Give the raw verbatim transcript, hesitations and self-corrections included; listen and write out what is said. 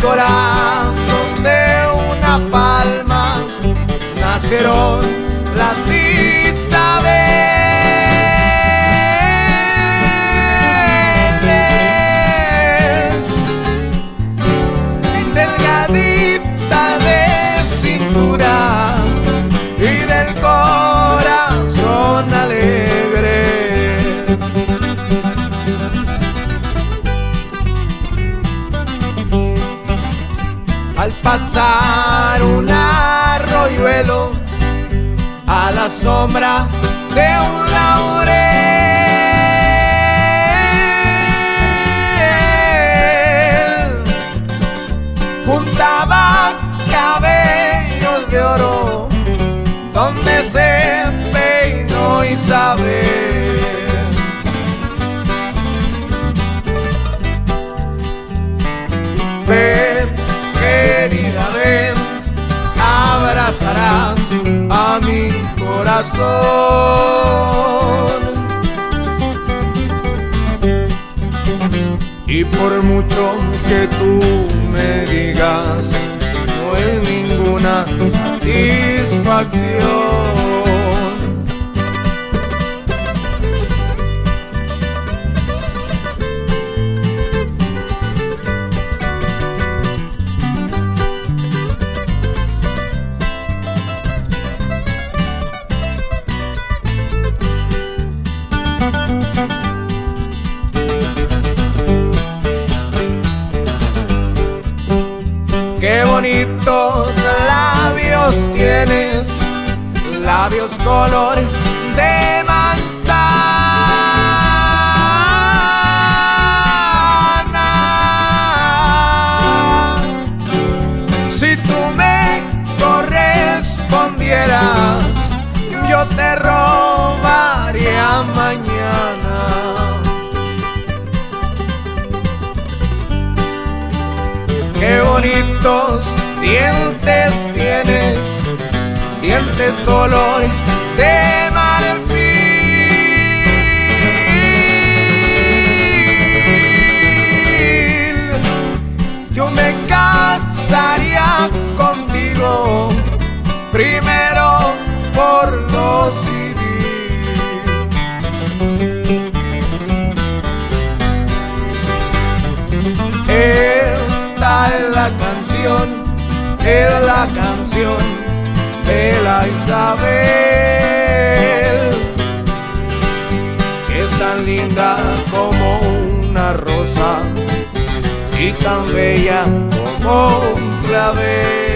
corazón de una palma nacieron las Isabeles, delgadita de cintura y del corazón alegre. Al pasar un arroyuelo a la sombra de un laurel, juntaba cabellos de oro donde se peinó Isabel. Ven, querida, ven, abrazarás a mi corazón. Y por mucho que tú me digas, no es ninguna satisfacción. Qué bonitos labios tienes, labios color de manzana. Si tú me correspondieras, yo te robaría mañana. Qué bonitos dientes tienes, dientes color de marfil. Yo me casaría contigo, primero por lo civil. Esta es la canción, es la canción de la Isabel, que es tan linda como una rosa y tan bella como un clavel.